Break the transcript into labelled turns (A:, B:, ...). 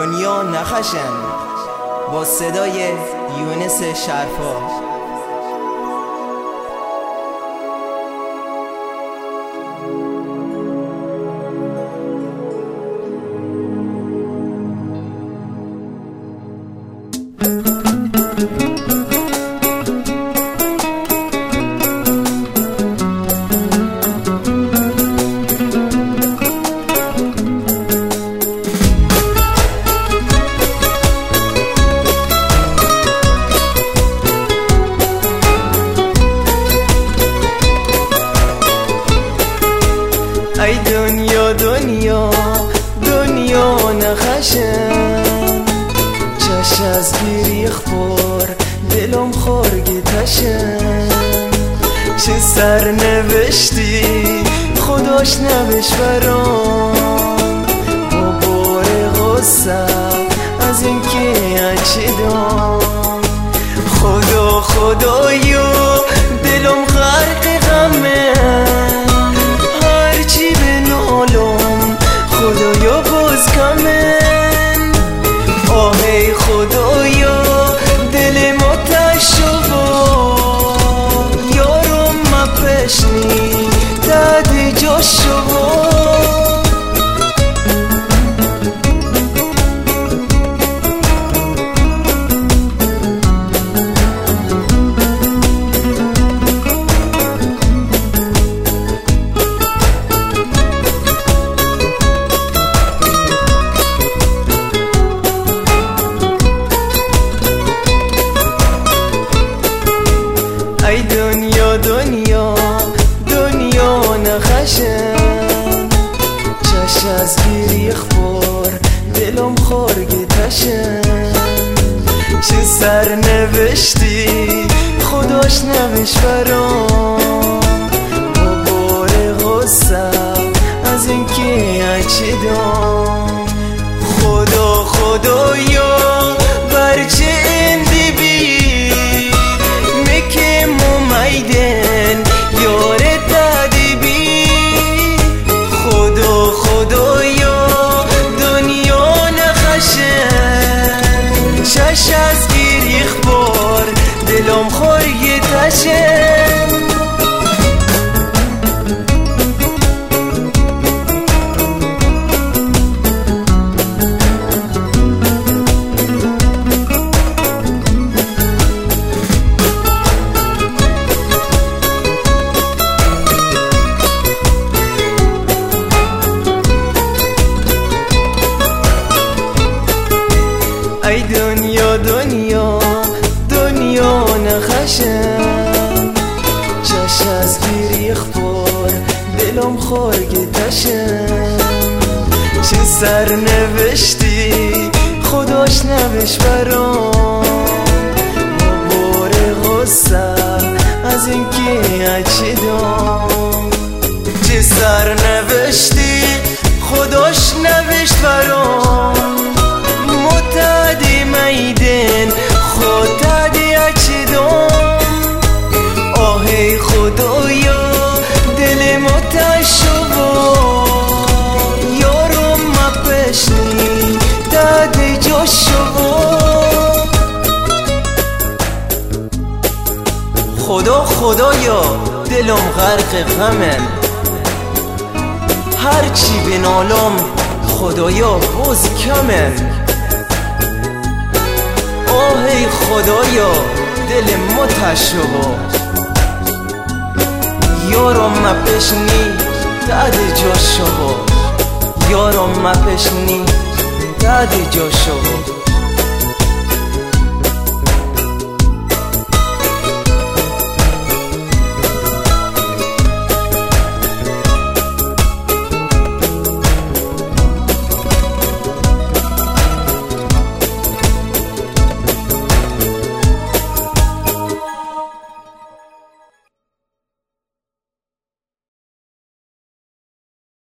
A: دنیا نخشن با صدای یونس شرفا. ای دنیا دنیا دنیا نخشن، چش از گریخ پر دلم خورگی تشن. چه سر نوشتی خداش نوشت برام، با بار غصه از این که چی دام. خدا خدایا دلم غرق غمه، هرچی بنالم خدایا باز کمن. آهی خدایا دل ما تشوا، یارم مپشنی دادی جاشوا. ای دنیا دنیا دنیا نخشن، چش از گریخ پر دلم خورگی تشن. چه سر نوشتی خداش نوشت برام، با بار غصه از این که چی دام. خدا خدایا برچه اندی بی مکه مومیدن یار دادی بی. خدا خدایا دنیا نخشن، چش از گریخ بار دلم خوری تشن. ای دنیا دنیا دنیا نخشن، چش از گریخ پر دلم خورگی تشن. چه سر نوشتی خداش نوشت برام، با بار غصه از این که چی دام. چه سر نوشتی خداش نوشت برام، متعدی میدن خودتعدی اچی دام. آهی خدایا دل متشوا، یارم مپشنی دادی جاشوا. خدا خدایا دلم غرق غمن، هرچی بنالم خدایا باز کمن. آهی خدایا دل متشوا، یارم مپشنی دادی جاشوا. یارم مپشنی دادی جاشوا.